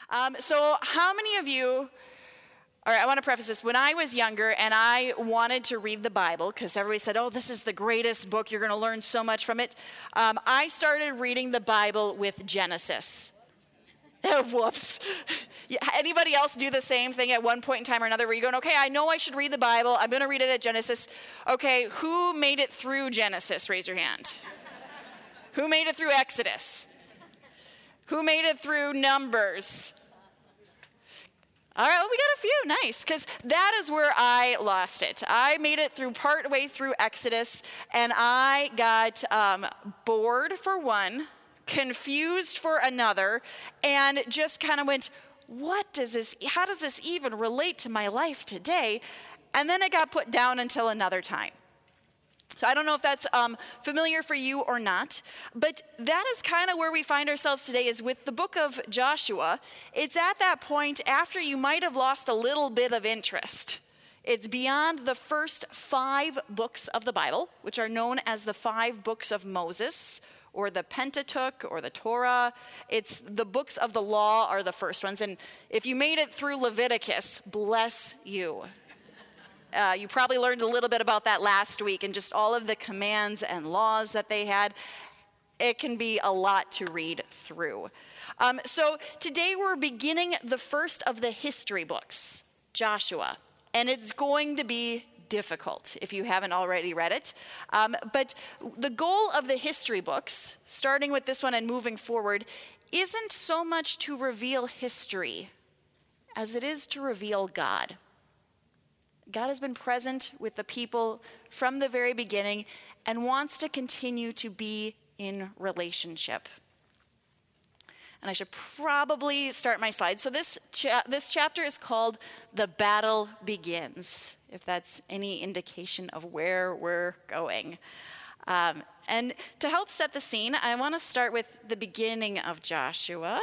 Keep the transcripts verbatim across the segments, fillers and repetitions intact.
Um, so how many of you, all right, I want to preface this. When I was younger and I wanted to read the Bible, because everybody said, oh, this is the greatest book, you're going to learn so much from it, um, I started reading the Bible with Genesis. Oh, whoops. Yeah, anybody else do the same thing at one point in time or another where you're going, okay, I know I should read the Bible. I'm going to read it at Genesis. Okay, who made it through Genesis? Raise your hand. Who made it through Exodus? Who made it through Numbers? All right, well, we got a few. Nice, because that is where I lost it. I made it through part way through Exodus, and I got um, bored for one, confused for another, and just kind of went, what does this, how does this even relate to my life today? And then it got put down until another time. So I don't know if that's um, familiar for you or not, but that is kind of where we find ourselves today, is with the book of Joshua. It's at that point after you might have lost a little bit of interest. It's beyond the first five books of the Bible, which are known as the five books of Moses, or the Pentateuch, or the Torah. It's the books of the law are the first ones. And if you made it through Leviticus, bless you. Uh, you probably learned a little bit about that last week and just all of the commands and laws that they had. It can be a lot to read through. Um, so today we're beginning the first of the history books, Joshua. And it's going to be difficult if you haven't already read it. Um, but the goal of the history books, starting with this one and moving forward, isn't so much to reveal history as it is to reveal God. God has been present with the people from the very beginning and wants to continue to be in relationship. And I should probably start my slide. So this cha- this chapter is called The Battle Begins, if that's any indication of where we're going. Um, and to help set the scene, I want to start with the beginning of Joshua.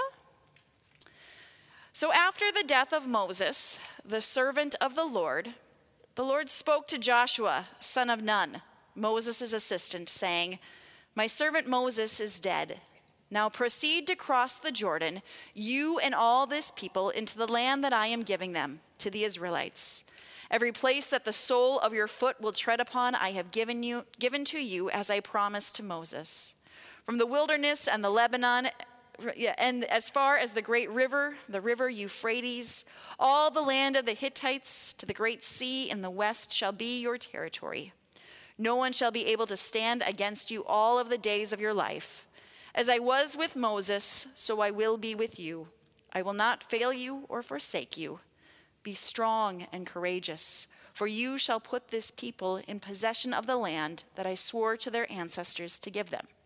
So after the death of Moses, the servant of the Lord, the Lord spoke to Joshua, son of Nun, Moses' assistant, saying, "My servant Moses is dead. Now proceed to cross the Jordan, you and all this people, into the land that I am giving them, to the Israelites. Every place that the sole of your foot will tread upon, I have given you, given to you as I promised to Moses. From the wilderness and the Lebanon, and as far as the great river, the river Euphrates, all the land of the Hittites to the great sea in the west shall be your territory. No one shall be able to stand against you all of the days of your life. As I was with Moses, so I will be with you. I will not fail you or forsake you. Be strong and courageous, for you shall put this people in possession of the land that I swore to their ancestors to give them."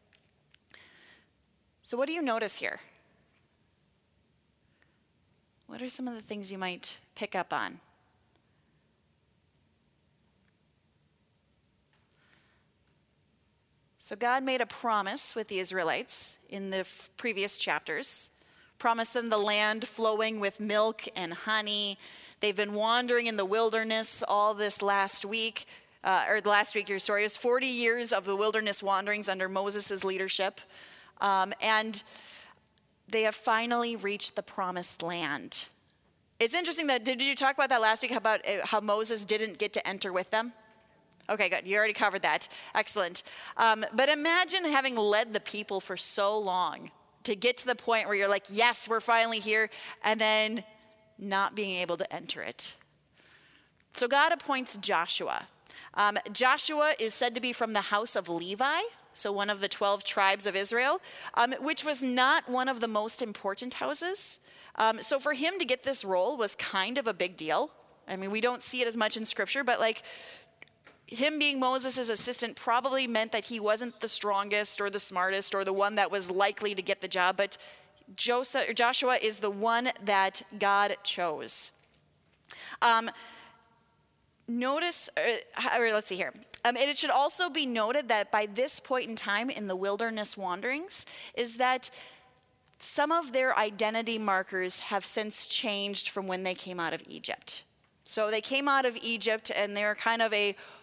So what do you notice here? What are some of the things you might pick up on? So God made a promise with the Israelites in the f- previous chapters, promised them the land flowing with milk and honey. They've been wandering in the wilderness all this last week, uh, or the last week, your story, it was forty years of the wilderness wanderings under Moses' leadership. Um, and they have finally reached the promised land. It's interesting that, did you talk about that last week, about how Moses didn't get to enter with them? Okay, good. You already covered that. Excellent. Um, but imagine having led the people for so long to get to the point where you're like, yes, we're finally here, and then not being able to enter it. So God appoints Joshua. Um, Joshua is said to be from the house of Levi, so one of the twelve tribes of Israel, um, which was not one of the most important houses. Um, so for him to get this role was kind of a big deal. I mean, we don't see it as much in Scripture, but like him being Moses' assistant probably meant that he wasn't the strongest or the smartest or the one that was likely to get the job, but Joseph, Joshua is the one that God chose. Um, notice, or, or let's see here. Um, and it should also be noted that by this point in time in the wilderness wanderings is that some of their identity markers have since changed from when they came out of Egypt. So they came out of Egypt and they're kind of a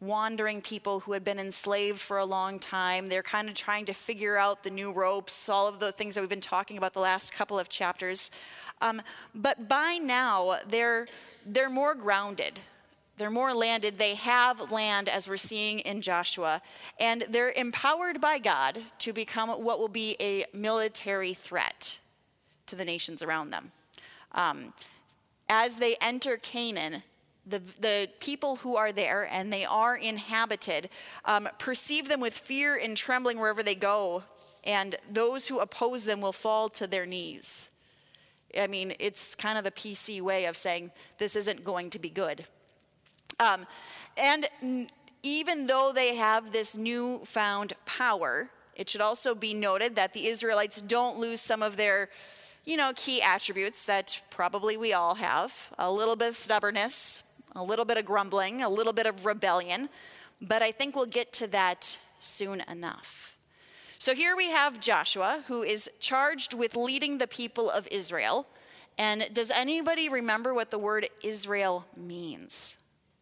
wandering people who had been enslaved for a long time. They're kind of trying to figure out the new ropes, all of the things that we've been talking about the last couple of chapters. Um, but by now, they're, they're more grounded. They're more landed. They have land, as we're seeing in Joshua. And they're empowered by God to become what will be a military threat to the nations around them. Um, as they enter Canaan, the, the people who are there, and they are inhabited, um, perceive them with fear and trembling wherever they go. And those who oppose them will fall to their knees. I mean, it's kind of the P C way of saying this isn't going to be good. Um, and n- even though they have this newfound power, it should also be noted that the Israelites don't lose some of their, you know, key attributes that probably we all have. A little bit of stubbornness, a little bit of grumbling, a little bit of rebellion. But I think we'll get to that soon enough. So here we have Joshua, who is charged with leading the people of Israel. And does anybody remember what the word Israel means?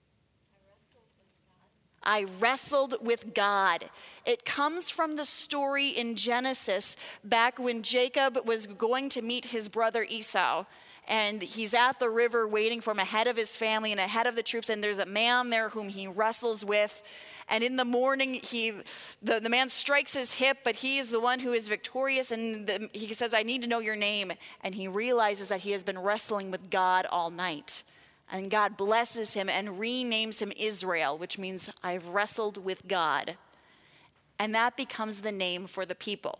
I wrestled with God. It comes from the story in Genesis back when Jacob was going to meet his brother Esau. And he's at the river waiting for him ahead of his family and ahead of the troops. And there's a man there whom he wrestles with. And in the morning, he, the, the man strikes his hip, but he is the one who is victorious. And the, he says, I need to know your name. And he realizes that he has been wrestling with God all night. And God blesses him and renames him Israel, which means I've wrestled with God. And that becomes the name for the people.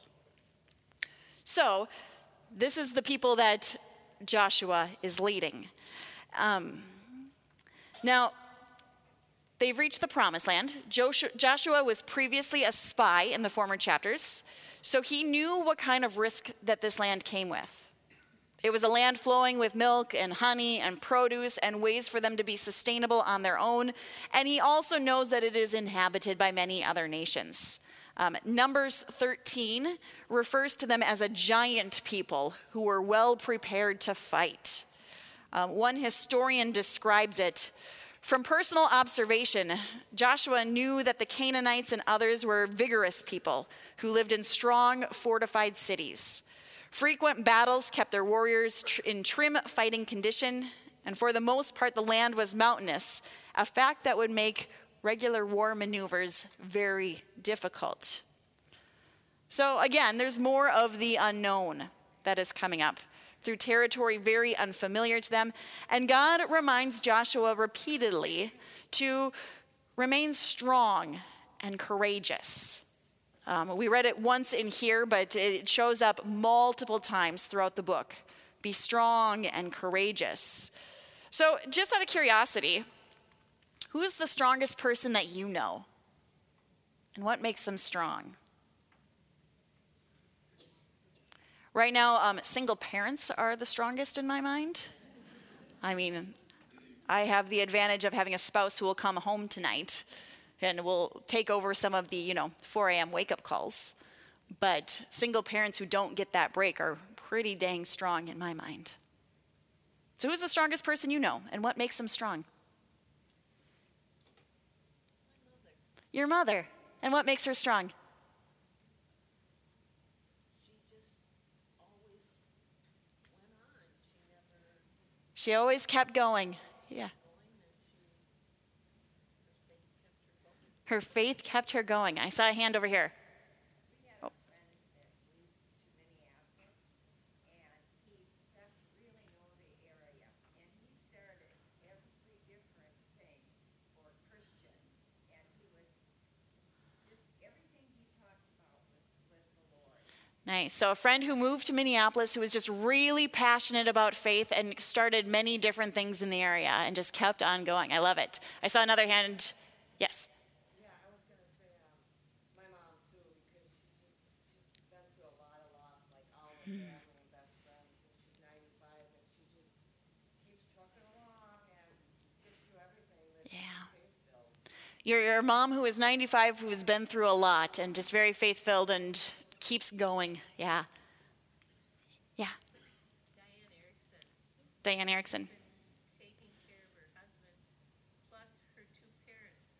So this is the people that Joshua is leading. Um, now, they've reached the promised land. Joshua was previously a spy in the former chapters, so he knew what kind of risk that this land came with. It was a land flowing with milk and honey and produce and ways for them to be sustainable on their own. And he also knows that it is inhabited by many other nations. Um, Numbers thirteen refers to them as a giant people who were well prepared to fight. Um, one historian describes it. From personal observation, Joshua knew that the Canaanites and others were vigorous people who lived in strong, fortified cities. Frequent battles kept their warriors tr- in trim fighting condition, and for the most part, the land was mountainous, a fact that would make regular war maneuvers very difficult. So again, there's more of the unknown that is coming up through territory very unfamiliar to them, and God reminds Joshua repeatedly to remain strong and courageous. Um, we read it once in here, but it shows up multiple times throughout the book. Be strong and courageous. So just out of curiosity, who is the strongest person that you know? And what makes them strong? Right now, um, single parents are the strongest in my mind. I mean, I have the advantage of having a spouse who will come home tonight and will take over some of the, you know, four a.m. wake-up calls. But single parents who don't get that break are pretty dang strong in my mind. So who's the strongest person you know, and what makes them strong? Your mother. And what makes her strong? She just always went on. She never... She always kept going. Yeah. Her faith kept her going. I saw a hand over here. We had a friend that moved to Minneapolis, and he got to really know the area. And he started every different thing for Christians. And he was just, everything he talked about was, was the Lord. Nice. So a friend who moved to Minneapolis who was just really passionate about faith and started many different things in the area and just kept on going. I love it. I saw another hand. Yes. Yeah, I was going to say um, my mom, too, because she's just, she's been through a lot of loss, like all her family and best friends, and she's ninety-five, and she just keeps trucking along and gets through everything that's Yeah. faith-filled. Your, your mom who is ninety-five, who has been through a lot and just very faith-filled and keeps going. Yeah. Yeah. Diane Erickson, Diane Erickson. taking care of her husband, plus her two parents. Yeah.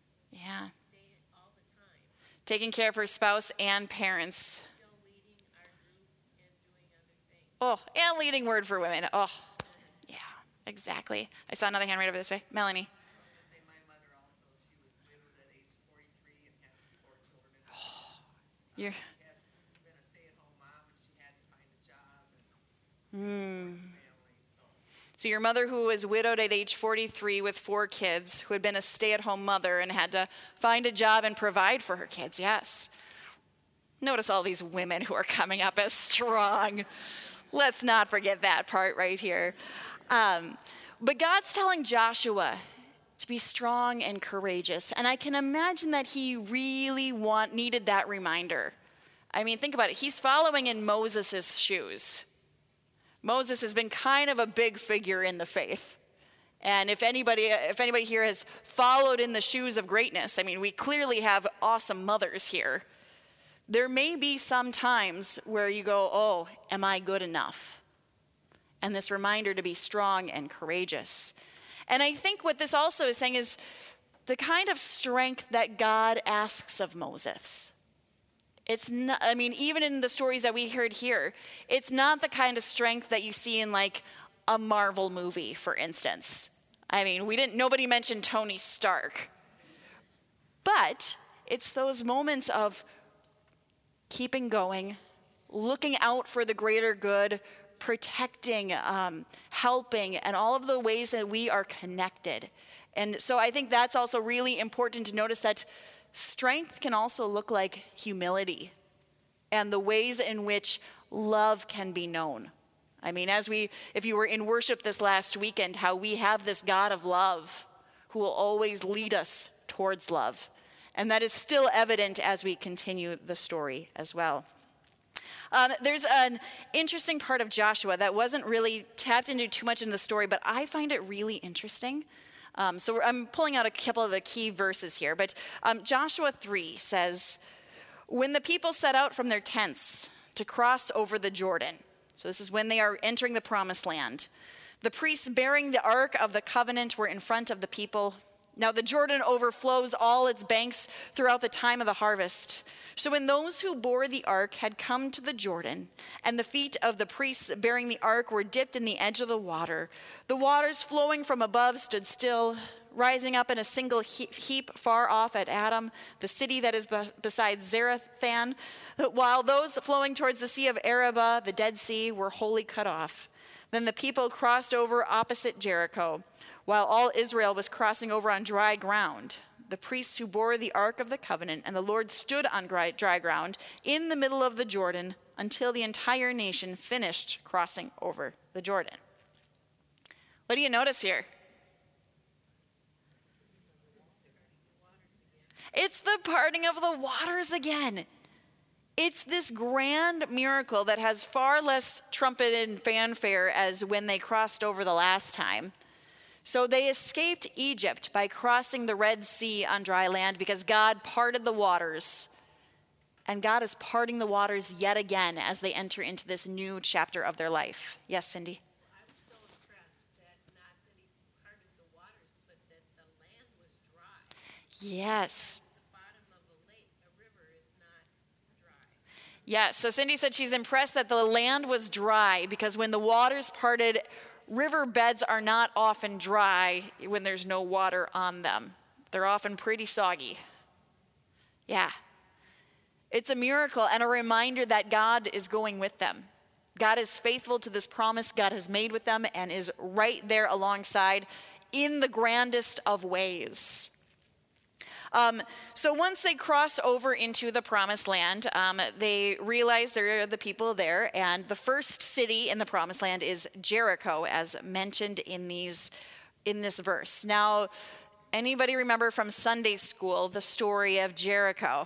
Yeah. day all the time, Taking care of her spouse and parents. still leading our groups and doing other things. Oh, and leading word for women. Oh, yeah, exactly. I saw another hand right over this way. Melanie. I was going to say my mother also, she was widowed at age forty-three and had four children. And You're, had been a stay-at-home mom and she had to find a job and mm. family. So So your mother, who was widowed at age forty-three with four kids, who had been a stay-at-home mother and had to find a job and provide for her kids, yes. Notice all these women who are coming up as strong. Let's not forget that part right here. Um, but God's telling Joshua to be strong and courageous. And I can imagine that he really want, needed that reminder. I mean, think about it. He's following in Moses' shoes. Moses has been kind of a big figure in the faith. And if anybody, if anybody here has followed in the shoes of greatness, I mean, we clearly have awesome mothers here. There may be some times where you go, oh, am I good enough? And this reminder to be strong and courageous. And I think what this also is saying is the kind of strength that God asks of Moses. It's not, I mean, even in the stories that we heard here, it's not the kind of strength that you see in like a Marvel movie, for instance. I mean, we didn't, nobody mentioned Tony Stark. But it's those moments of keeping going, looking out for the greater good, protecting, um, helping, and all of the ways that we are connected. And so I think that's also really important to notice that strength can also look like humility and the ways in which love can be known. I mean, as we, if you were in worship this last weekend, how we have this God of love who will always lead us towards love. And that is still evident as we continue the story as well. Um, there's an interesting part of Joshua that wasn't really tapped into too much in the story, but I find it really interesting. Um, so I'm pulling out a couple of the key verses here. But um, Joshua three says, when the people set out from their tents to cross over the Jordan, so this is when they are entering the promised land, the priests bearing the ark of the covenant were in front of the people. Now the Jordan overflows all its banks throughout the time of the harvest. So when those who bore the ark had come to the Jordan, and the feet of the priests bearing the ark were dipped in the edge of the water, the waters flowing from above stood still, rising up in a single heap far off at Adam, the city that is beside Zarethan, while those flowing towards the Sea of Arabah, the Dead Sea, were wholly cut off. Then the people crossed over opposite Jericho, while all Israel was crossing over on dry ground. The priests who bore the Ark of the Covenant and the Lord stood on dry ground in the middle of the Jordan until the entire nation finished crossing over the Jordan. What do you notice here? It's the parting of the waters again. It's this grand miracle that has far less trumpet and fanfare as when they crossed over the last time. So they escaped Egypt by crossing the Red Sea on dry land because God parted the waters. And God is parting the waters yet again as they enter into this new chapter of their life. Yes, Cindy? I was so impressed that not that he parted the waters, but that the land was dry. Yes. The bottom of a lake, a river, is not dry. Yes, so Cindy said she's impressed that the land was dry because when the waters parted, river beds are not often dry when there's no water on them. They're often pretty soggy. Yeah. It's a miracle and a reminder that God is going with them. God is faithful to this promise God has made with them and is right there alongside in the grandest of ways. Um, so once they crossed over into the promised land, um, they realized there are the people there, and the first city in the promised land is Jericho, as mentioned in these in this verse. Now, anybody remember from Sunday school the story of Jericho?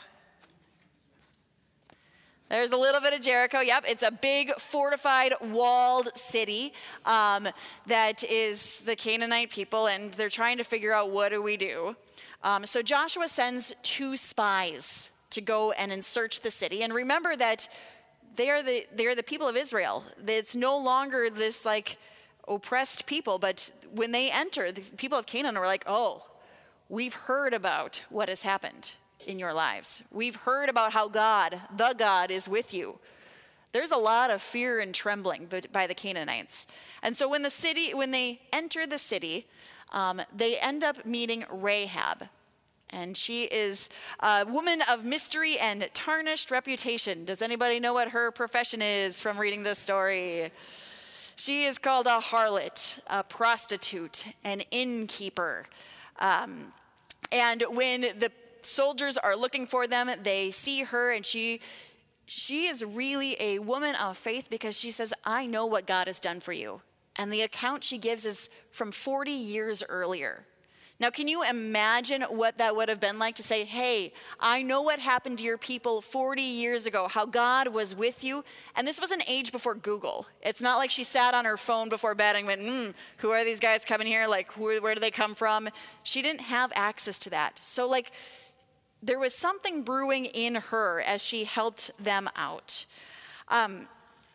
There's a little bit of Jericho. Yep, it's a big fortified walled city um, that is the Canaanite people, and they're trying to figure out what do we do. Um, so Joshua sends two spies to go and search the city. And remember that they are the they are the people of Israel. It's no longer this like oppressed people, but when they enter, the people of Canaan were like, oh, we've heard about what has happened in your lives. We've heard about how God, the God, is with you. There's a lot of fear and trembling by the Canaanites. And so when the city, when they enter the city, um, they end up meeting Rahab. And she is a woman of mystery and tarnished reputation. Does anybody know what her profession is from reading this story? She is called a harlot, a prostitute, an innkeeper. Um, and when the soldiers are looking for them, they see her, and she she is really a woman of faith because she says, I know what God has done for you. And the account she gives is from forty years earlier. Now, can you imagine what that would have been like to say, hey, I know what happened to your people forty years ago, how God was with you. And this was an age before Google. It's not like she sat on her phone before bed and went, hmm, who are these guys coming here? Like, where, where do they come from? She didn't have access to that. So, like, there was something brewing in her as she helped them out. Um,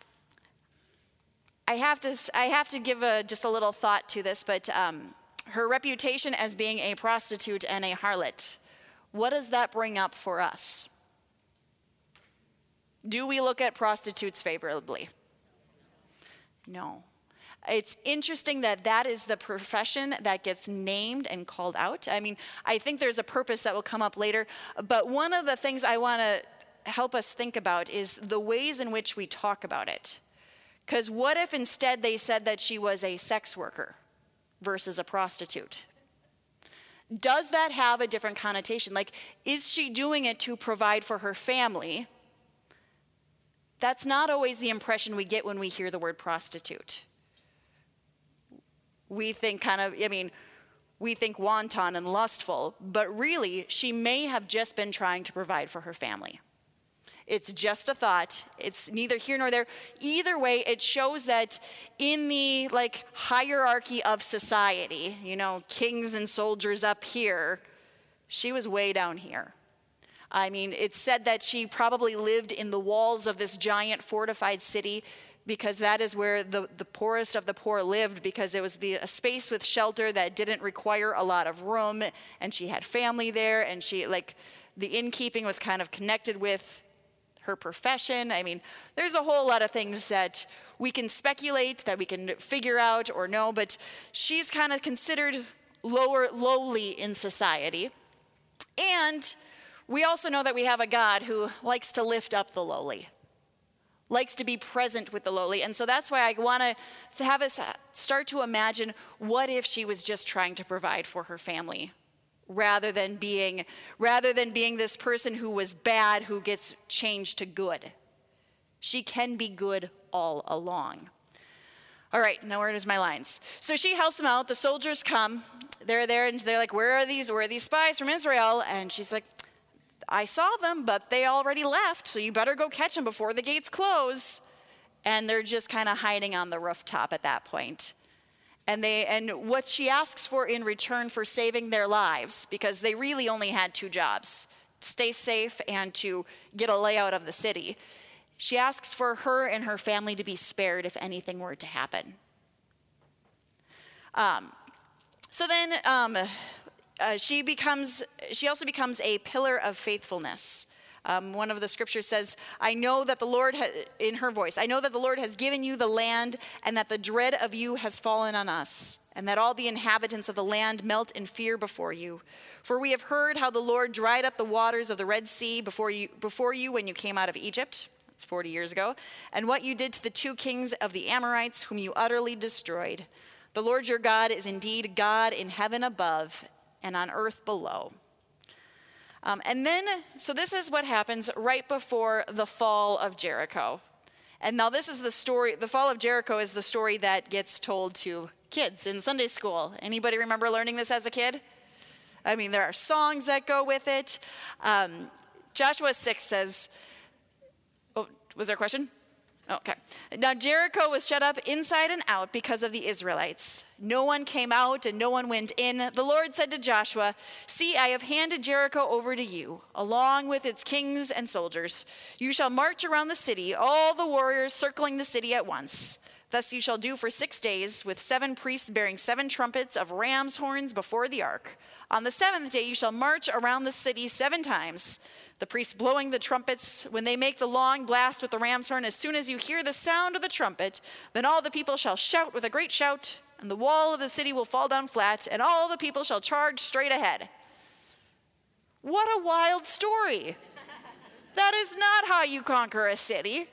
I have to, I have to give a, just a little thought to this, but um, her reputation as being a prostitute and a harlot, what does that bring up for us? Do we look at prostitutes favorably? No. It's interesting that that is the profession that gets named and called out. I mean, I think there's a purpose that will come up later, but one of the things I want to help us think about is the ways in which we talk about it. Because what if instead they said that she was a sex worker versus a prostitute? Does that have a different connotation? Like, is she doing it to provide for her family? That's not always the impression we get when we hear the word prostitute. We think kind of, I mean, we think wanton and lustful, but really, she may have just been trying to provide for her family. It's just a thought. It's neither here nor there. Either way, it shows that in the like hierarchy of society, you know, kings and soldiers up here, she was way down here. I mean, it's said that she probably lived in the walls of this giant fortified city because that is where the, the poorest of the poor lived, because it was the, a space with shelter that didn't require a lot of room, and she had family there, and she, like, the innkeeping was kind of connected with her profession. I mean, there's a whole lot of things that we can speculate, that we can figure out or know, but she's kind of considered lower, lowly in society. And we also know that we have a God who likes to lift up the lowly, likes to be present with the lowly. And so that's why I want to have us start to imagine, what if she was just trying to provide for her family rather than being rather than being this person who was bad who gets changed to good. She can be good all along. All right, now where is my lines? So she helps them out. The soldiers come. They're there, and they're like, where are these? Where are these spies from Israel? And she's like, I saw them, but they already left, so you better go catch them before the gates close. And they're just kind of hiding on the rooftop at that point. And they and what she asks for in return for saving their lives, because they really only had two jobs, stay safe and to get a layout of the city. She asks for her and her family to be spared if anything were to happen. Um, so then um, uh, she becomes, she also becomes a pillar of faithfulness. Um, one of the scriptures says, I know that the Lord, ha- in her voice, I know that the Lord has given you the land, and that the dread of you has fallen on us, and that all the inhabitants of the land melt in fear before you. For we have heard how the Lord dried up the waters of the Red Sea before you, before you when you came out of Egypt. That's forty years ago. And what you did to the two kings of the Amorites, whom you utterly destroyed. The Lord your God is indeed God in heaven above and on earth below. Um, and then, so this is what happens right before the fall of Jericho. And now this is the story, the fall of Jericho is the story that gets told to kids in Sunday school. Anybody remember learning this as a kid? I mean, there are songs that go with it. Um, Joshua six says, oh, was there a question? Okay. Now Jericho was shut up inside and out because of the Israelites. No one came out and no one went in. The Lord said to Joshua, see, I have handed Jericho over to you, along with its kings and soldiers. You shall march around the city, all the warriors circling the city at once. Thus you shall do for six days with seven priests bearing seven trumpets of ram's horns before the ark. On the seventh day you shall march around the city seven times, the priests blowing the trumpets. When they make the long blast with the ram's horn, as soon as you hear the sound of the trumpet, then all the people shall shout with a great shout, and the wall of the city will fall down flat, and all the people shall charge straight ahead. What a wild story. That is not how you conquer a city.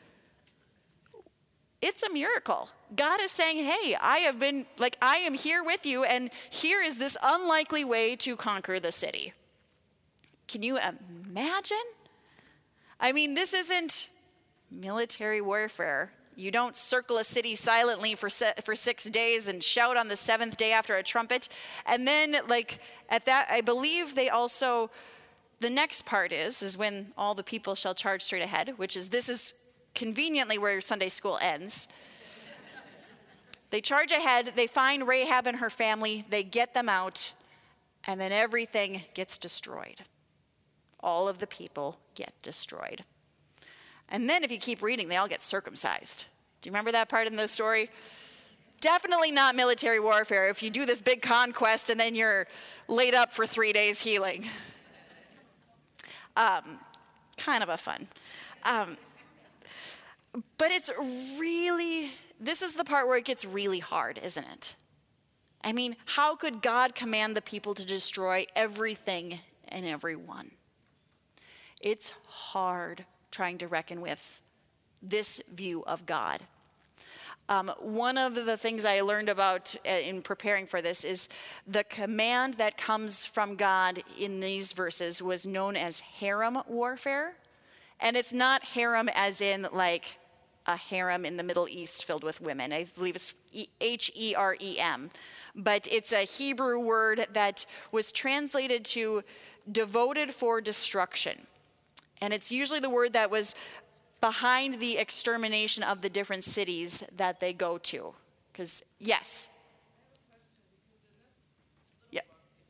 It's a miracle. God is saying, hey, I have been, like, I am here with you, and here is this unlikely way to conquer the city. Can you imagine? I mean, this isn't military warfare. You don't circle a city silently for se- for six days and shout on the seventh day after a trumpet. And then, like, at that, I believe they also, the next part is, is when all the people shall charge straight ahead, which is, this is conveniently where Sunday school ends. They charge ahead, they find Rahab and her family, they get them out, and then everything gets destroyed. All of the people get destroyed. And then if you keep reading, they all get circumcised. Do you remember that part in the story? Definitely not military warfare if you do this big conquest and then you're laid up for three days healing. Um, kind of a fun. Um, but it's really, this is the part where it gets really hard, isn't it? I mean, how could God command the people to destroy everything and everyone? It's hard trying to reckon with this view of God. Um, one of the things I learned about in preparing for this is the command that comes from God in these verses was known as harem warfare. And it's not harem as in like a harem in the Middle East filled with women. I believe it's H E R E M. But it's a Hebrew word that was translated to devoted for destruction. And it's usually the word that was behind the extermination of the different cities that they go to. Because, yes. Yeah.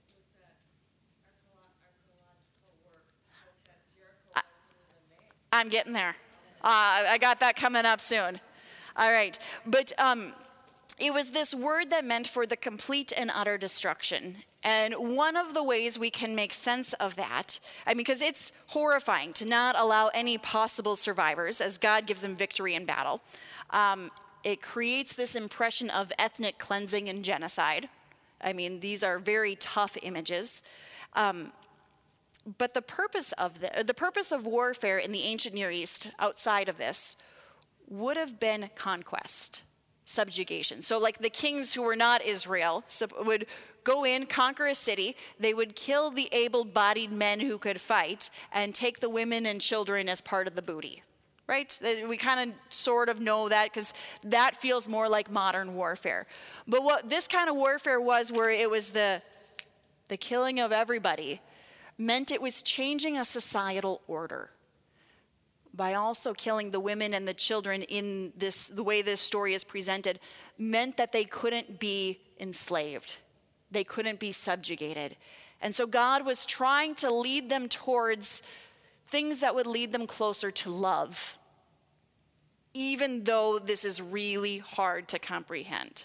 I, I'm getting there. Uh, I got that coming up soon. All right. But um, it was this word that meant for the complete and utter destruction. And one of the ways we can make sense of that, I mean, because it's horrifying to not allow any possible survivors as God gives them victory in battle. Um, it creates this impression of ethnic cleansing and genocide. I mean, these are very tough images. Um, but the purpose of the, the purpose of warfare in the ancient Near East, outside of this, would have been conquest, subjugation. So like the kings who were not Israel would go in, conquer a city. They would kill the able-bodied men who could fight and take the women and children as part of the booty, right? We kind of sort of know that because that feels more like modern warfare. But what this kind of warfare was, where it was the, the killing of everybody, meant it was changing a societal order by also killing the women and the children in this, the way this story is presented, meant that they couldn't be enslaved. They couldn't be subjugated. And so God was trying to lead them towards things that would lead them closer to love, even though this is really hard to comprehend.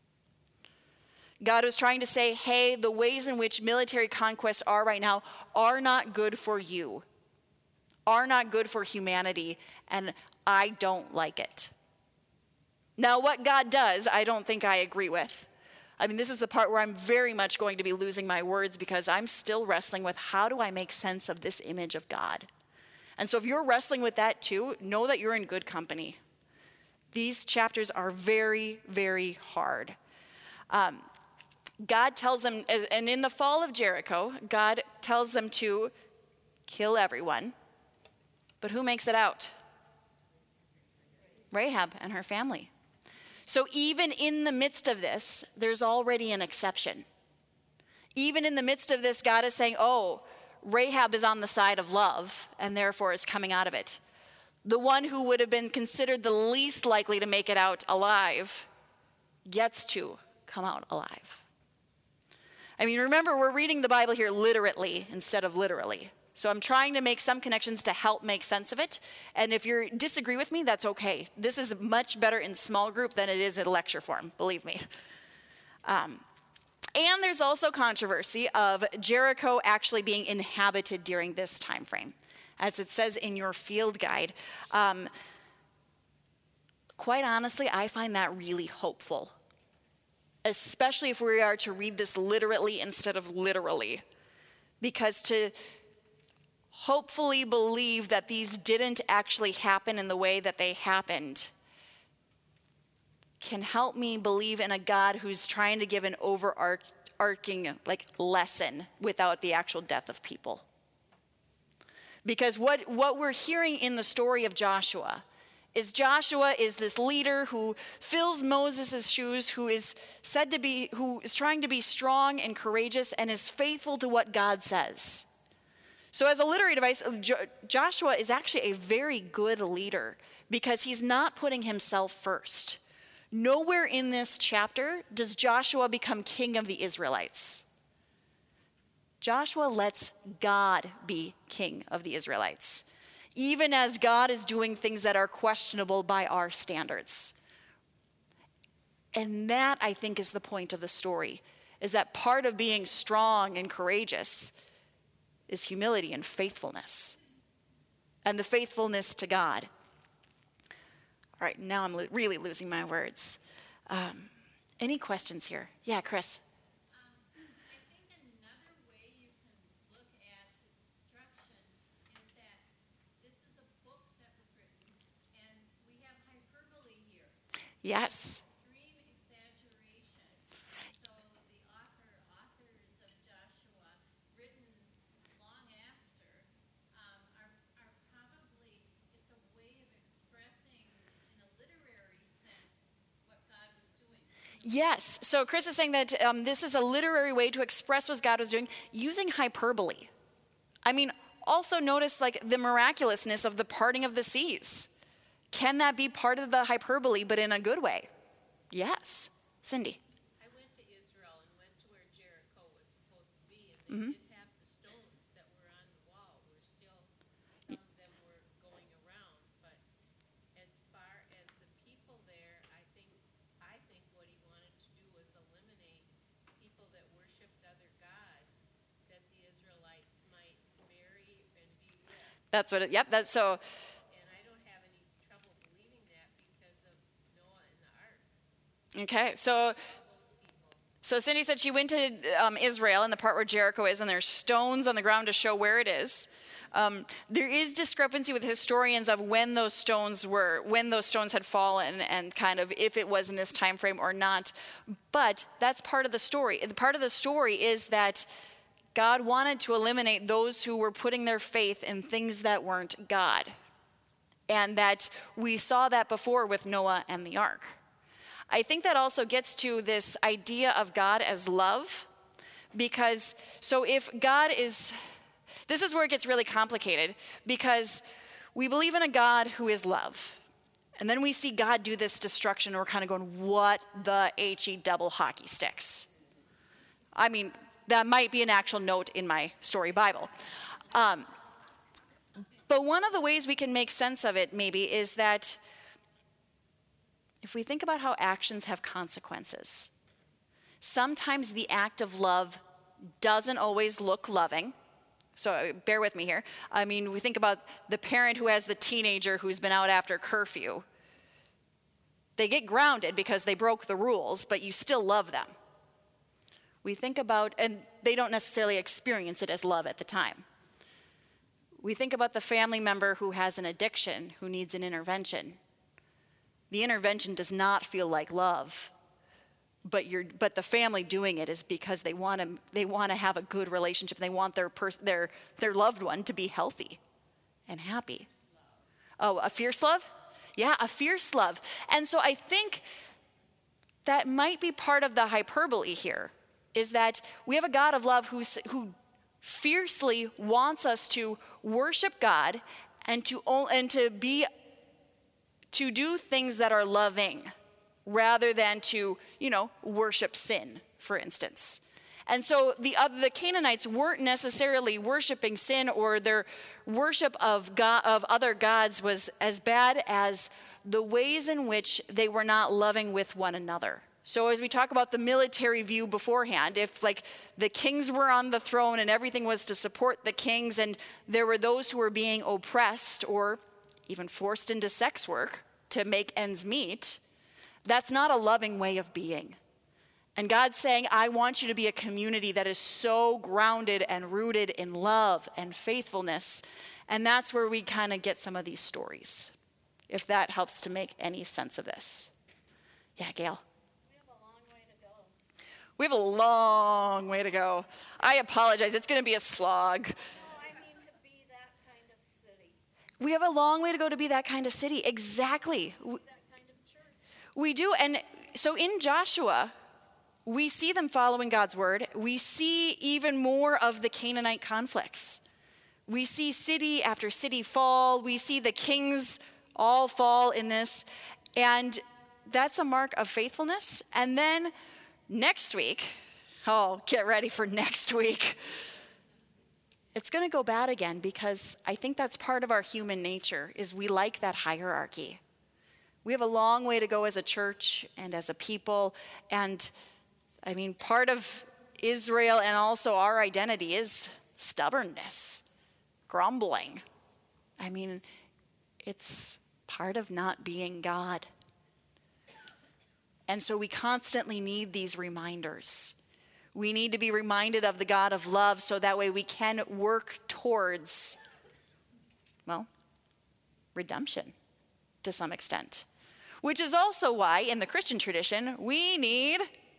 God was trying to say, hey, the ways in which military conquests are right now are not good for you, are not good for humanity, and I don't like it. Now, what God does, I don't think I agree with. I mean, this is the part where I'm very much going to be losing my words because I'm still wrestling with how do I make sense of this image of God? And so if you're wrestling with that too, know that you're in good company. These chapters are very, very hard. Um, God tells them, and in the fall of Jericho, God tells them to kill everyone. But who makes it out? Rahab and her family. So even in the midst of this, there's already an exception. Even in the midst of this, God is saying, oh, Rahab is on the side of love and therefore is coming out of it. The one who would have been considered the least likely to make it out alive gets to come out alive. I mean, remember, we're reading the Bible here literally instead of literally. So I'm trying to make some connections to help make sense of it. And if you disagree with me, that's okay. This is much better in small group than it is in lecture form, believe me. Um, and there's also controversy of Jericho actually being inhabited during this time frame. As it says in your field guide, um, quite honestly, I find that really hopeful, especially if we are to read this literally instead of literally, because to hopefully believe that these didn't actually happen in the way that they happened can help me believe in a God who's trying to give an overarching like lesson without the actual death of people. Because what, what we're hearing in the story of Joshua is Joshua is this leader who fills Moses' shoes, who is said to be, who is trying to be strong and courageous and is faithful to what God says. So as a literary device, Jo- Joshua is actually a very good leader because he's not putting himself first. Nowhere in this chapter does Joshua become king of the Israelites. Joshua lets God be king of the Israelites, even as God is doing things that are questionable by our standards. And that, I think, is the point of the story, is that part of being strong and courageous is humility and faithfulness, and the faithfulness to God. All right, now I'm lo- really losing my words. Um, any questions here? Yeah, Chris. Yes. Extreme exaggeration. So the author, authors of Joshua, written long after, um, are, are probably, it's a way of expressing in a literary sense what God was doing. Yes. So Chris is saying that um, this is a literary way to express what God was doing using hyperbole. I mean, also notice like the miraculousness of the parting of the seas. Can that be part of the hyperbole, but in a good way? Yes. Cindy. I went to Israel and went to where Jericho was supposed to be, and they Mhm. did have the stones that were on the wall. Were still, some of them were going around. But as far as the people there, I think, I think what he wanted to do was eliminate people that worshipped other gods that the Israelites might marry and be with. That's what it, yep, that's so, And I don't have any trouble believing that because of Noah and the ark. okay. So, so Cindy said she went to um, Israel in the part where Jericho is, and there's stones on the ground to show where it is. Um, there is discrepancy with historians of when those stones were, when those stones had fallen, and kind of if it was in this time frame or not. But that's part of the story. The part of the story is that God wanted to eliminate those who were putting their faith in things that weren't God. And that we saw that before with Noah and the ark. I think that also gets to this idea of God as love. Because, so if God is, this is where it gets really complicated. Because we believe in a God who is love. And then we see God do this destruction, and we're kind of going, what the H-E double hockey sticks? I mean, that might be an actual note in my story Bible. Um, but one of the ways we can make sense of it, maybe, is that if we think about how actions have consequences, sometimes the act of love doesn't always look loving. So bear with me here. I mean, we think about the parent who has the teenager who's been out after curfew. They get grounded because they broke the rules, but you still love them. We think about, and they don't necessarily experience it as love at the time. We think about the family member who has an addiction, who needs an intervention. The intervention does not feel like love, but you're, but the family doing it is because they want to, they want to have a good relationship. They want their, pers- their, their loved one to be healthy and happy. Oh, a fierce love? Yeah, a fierce love. And so I think that might be part of the hyperbole here, is that we have a God of love who's, who fiercely wants us to worship God and to, and to be, to do things that are loving rather than to, you know, worship sin, for instance. And so the other, the Canaanites weren't necessarily worshiping sin, or their worship of God, of other gods was as bad as the ways in which they were not loving with one another. So as we talk about the military view beforehand, if like the kings were on the throne and everything was to support the kings, and there were those who were being oppressed or even forced into sex work to make ends meet, that's not a loving way of being. And God's saying, I want you to be a community that is so grounded and rooted in love and faithfulness. And that's where we kind of get some of these stories, if that helps to make any sense of this. Yeah, Gail. We have a long way to go. I apologize. It's going to be a slog. No, I mean to be that kind of city. We have a long way to go to be that kind of city. Exactly. That kind of church. We do. And so in Joshua, we see them following God's word. We see even more of the Canaanite conflicts. We see city after city fall. We see the kings all fall in this. And that's a mark of faithfulness. And then next week, oh, get ready for next week. It's going to go bad again, because I think that's part of our human nature, is we like that hierarchy. We have a long way to go as a church and as a people. And I mean, part of Israel and also our identity is stubbornness, grumbling. I mean, it's part of not being God. And so we constantly need these reminders. We need to be reminded of the God of love, so that way we can work towards, well, redemption to some extent. Which is also why in the Christian tradition we need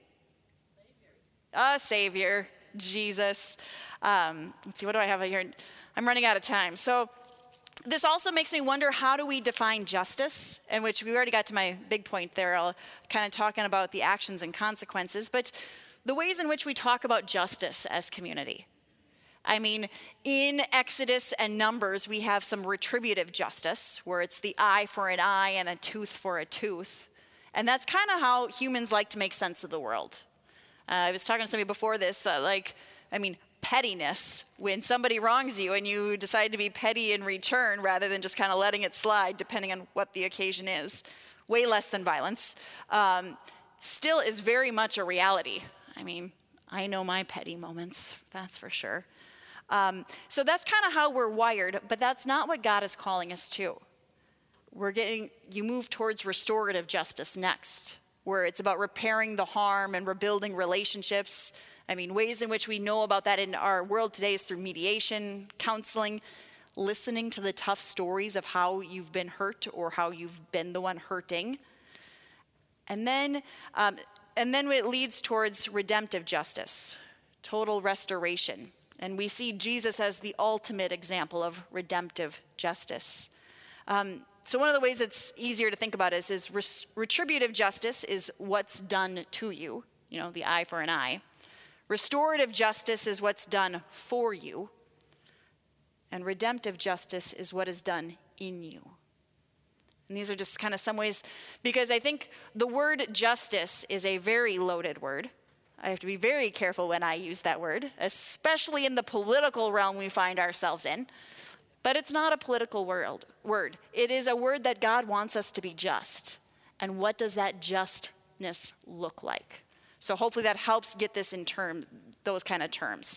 a Savior, Jesus. Um, let's see, what do I have here? I'm running out of time. So this also makes me wonder, how do we define justice? In which we already got to my big point there, I'll kind of talking about the actions and consequences, but the ways in which we talk about justice as community. I mean, in Exodus and Numbers, we have some retributive justice, where it's the eye for an eye and a tooth for a tooth. And that's kind of how humans like to make sense of the world. Uh, I was talking to somebody before this, uh, like, I mean, pettiness, when somebody wrongs you and you decide to be petty in return rather than just kind of letting it slide depending on what the occasion is, way less than violence, um, still is very much a reality. I mean, I know my petty moments, that's for sure. Um, so that's kind of how we're wired, but that's not what God is calling us to. We're getting, you move towards restorative justice next, where it's about repairing the harm and rebuilding relationships. I mean, ways in which we know about that in our world today is through mediation, counseling, listening to the tough stories of how you've been hurt or how you've been the one hurting. And then, um, and then it leads towards redemptive justice, total restoration. And we see Jesus as the ultimate example of redemptive justice. Um, so one of the ways it's easier to think about is, is res- retributive justice is what's done to you, you know, the eye for an eye. Restorative justice is what's done for you. And redemptive justice is what is done in you. And these are just kind of some ways, because I think the word justice is a very loaded word. I have to be very careful when I use that word, especially in the political realm we find ourselves in. But it's not a political world, word. It is a word that God wants us to be just. And what does that justness look like? So hopefully that helps get this in term, those kind of terms.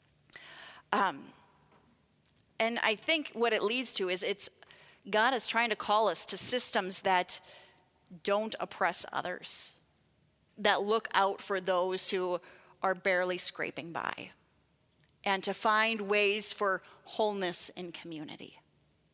Um, and I think what it leads to is it's God is trying to call us to systems that don't oppress others, that look out for those who are barely scraping by, and to find ways for wholeness in community.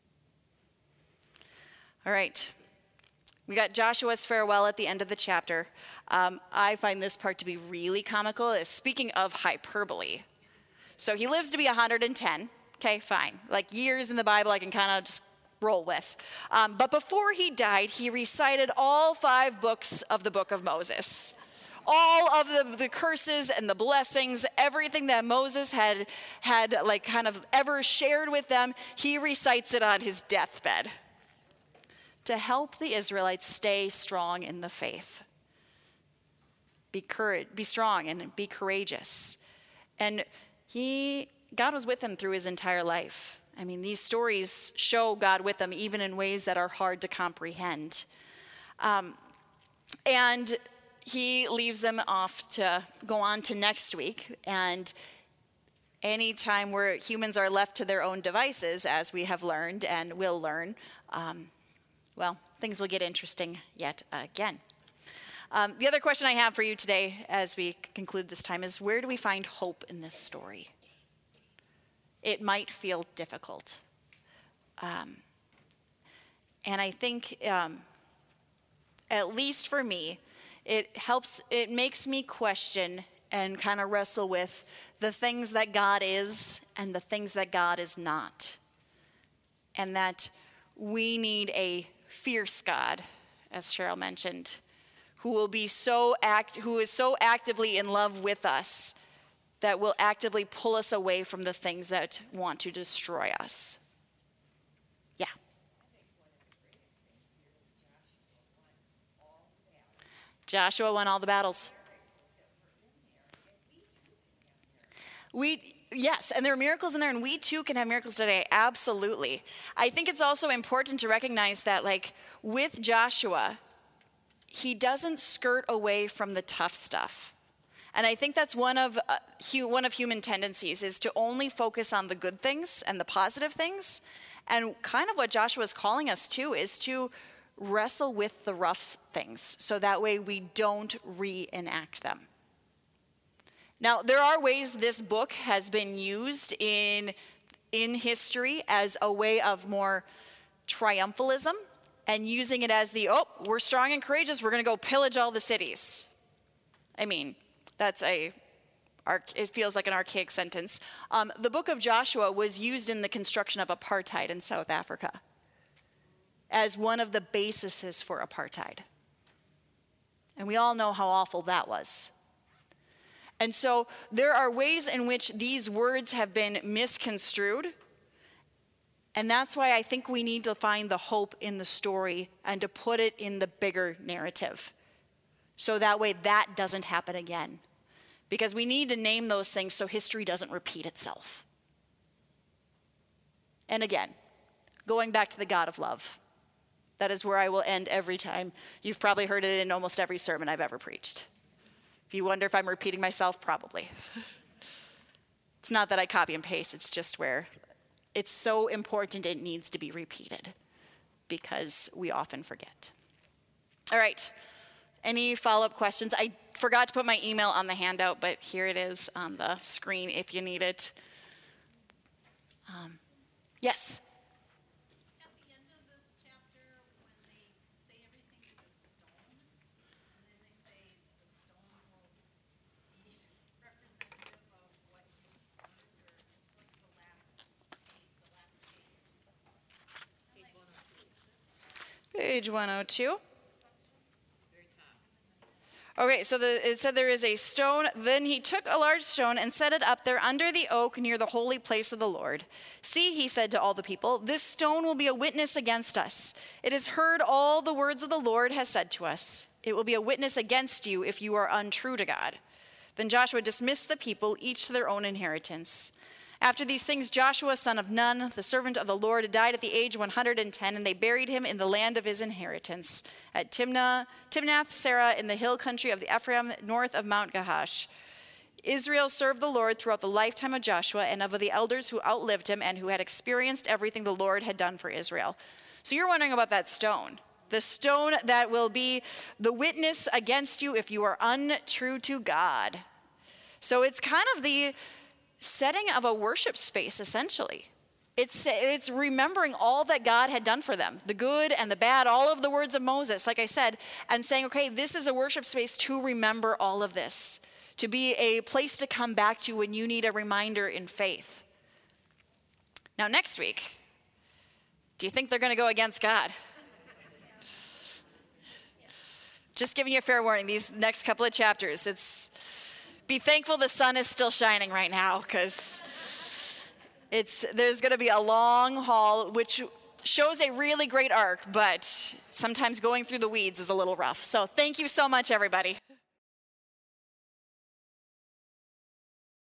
All right. We got Joshua's farewell at the end of the chapter. Um, I find this part to be really comical. Speaking of hyperbole. So he lives to be one hundred ten. Okay, fine. Like years in the Bible I can kind of just roll with. Um, but before he died, he recited all five books of the book of Moses. All of the, the curses and the blessings, everything that Moses had, had like kind of ever shared with them, he recites it on his deathbed to help the Israelites stay strong in the faith. be courage, be strong and be courageous. And he, God was with him through his entire life. I mean, these stories show God with him even in ways that are hard to comprehend. Um, and he leaves them off to go on to next week. And any time where humans are left to their own devices, as we have learned and will learn, um, well, things will get interesting yet again. Um, the other question I have for you today as we conclude this time is, where do we find hope in this story? It might feel difficult. Um, and I think, um, at least for me, it helps, it makes me question and kind of wrestle with the things that God is and the things that God is not. And that we need a fierce God, as Cheryl mentioned, who will be so act, who is so actively in love with us that will actively pull us away from the things that want to destroy us. Yeah. Joshua won all the battles. We, yes, and there are miracles in there, and we too can have miracles today, absolutely. I think it's also important to recognize that, like, with Joshua, he doesn't skirt away from the tough stuff. And I think that's one of uh, hu- one of human tendencies, is to only focus on the good things and the positive things. And kind of what Joshua is calling us to is to wrestle with the rough things, so that way we don't reenact them. Now, there are ways this book has been used in, in history as a way of more triumphalism, and using it as the, oh, we're strong and courageous, we're going to go pillage all the cities. I mean, that's a, it feels like an archaic sentence. Um, the book of Joshua was used in the construction of apartheid in South Africa as one of the bases for apartheid. And we all know how awful that was. And so there are ways in which these words have been misconstrued. And that's why I think we need to find the hope in the story and to put it in the bigger narrative. So that way that doesn't happen again. Because we need to name those things so history doesn't repeat itself. And again, going back to the God of love. That is where I will end every time. You've probably heard it in almost every sermon I've ever preached. If you wonder if I'm repeating myself, probably. It's not that I copy and paste, it's just where it's so important it needs to be repeated, because we often forget. All right, any follow-up questions? I forgot to put my email on the handout, but here it is on the screen if you need it. Um, yes? Page one oh two. Okay, so the, it said there is a stone. Then he took a large stone and set it up there under the oak near the holy place of the Lord. See, he said to all the people, this stone will be a witness against us. It has heard all the words of the Lord has said to us. It will be a witness against you if you are untrue to God. Then Joshua dismissed the people, each to their own inheritance. After these things, Joshua, son of Nun, the servant of the Lord, died at the age of one hundred ten, and they buried him in the land of his inheritance, at Timnah, Timnath-Serah in the hill country of the Ephraim, north of Mount Gahash. Israel served the Lord throughout the lifetime of Joshua and of the elders who outlived him and who had experienced everything the Lord had done for Israel. So you're wondering about that stone. The stone that will be the witness against you if you are untrue to God. So it's kind of the setting of a worship space, essentially. It's, it's remembering all that God had done for them, the good and the bad, all of the words of Moses, like I said, and saying, okay, this is a worship space to remember all of this, to be a place to come back to when you need a reminder in faith. Now, next week, do you think they're going to go against God? Just giving you a fair warning, these next couple of chapters, it's be thankful the sun is still shining right now, because it's there's going to be a long haul, which shows a really great arc, but sometimes going through the weeds is a little rough. So thank you so much, everybody.